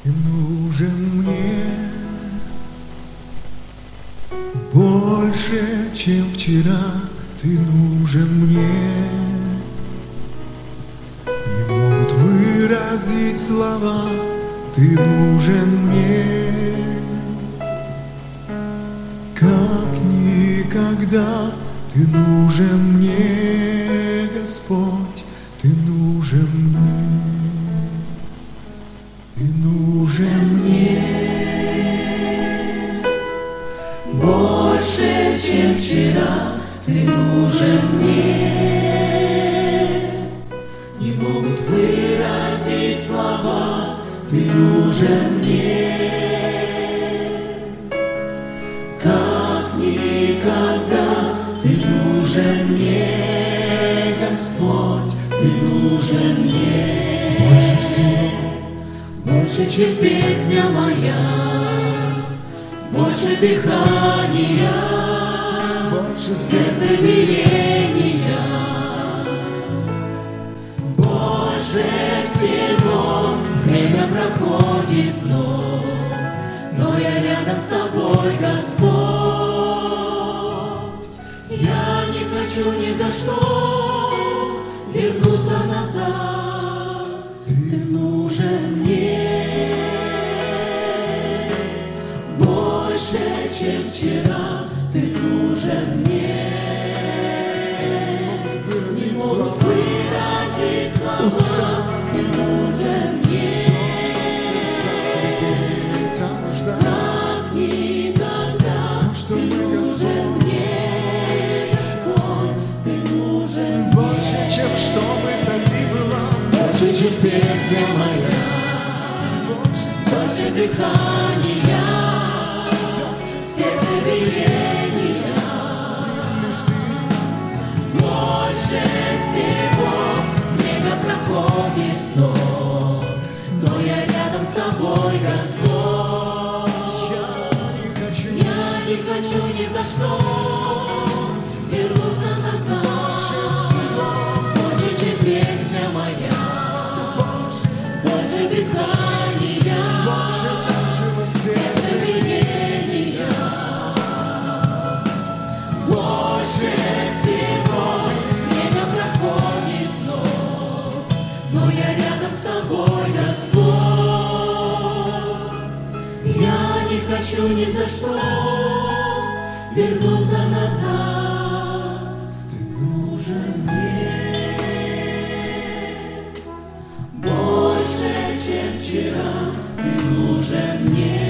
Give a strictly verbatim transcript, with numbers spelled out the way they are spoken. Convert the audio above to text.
Ты нужен мне больше, чем вчера. Ты нужен мне. Не могут выразить слова. Ты нужен мне, как никогда. Ты нужен мне, Господь. Ты нужен мне. Ты нужен мне больше, чем вчера. Ты нужен мне. Не могут выразить слова. Ты нужен мне, как никогда. Ты нужен мне, Господь. Ты нужен мне больше всего. Больше, чем песня моя, больше дыхания, больше сердцебиения, больше всего. Время проходит вновь, но я рядом с тобой, Господь. Я не хочу ни за что вернуться назад. Ты нужен мне больше, чем вчера. Ты нужен мне. Не могут выразить слова. Ты нужен мне, как никогда. Ты нужен мне, Господь. Ты нужен мне больше, чем что бы то ни было. Больше, чем песня моя, больше дыхания, сердцебиения, больше всего. Время проходит вновь, но я рядом с тобой, Господь. Я не хочу ни за что вернуться назад. Больше, чем песня моя, больше дыхания, сердцебиения, больше всего. Время проходит вновь, но я рядом с тобой, Господь. Я не хочу ни за что вернуться назад. Ты нужен мне больше, чем вчера. Ты нужен мне.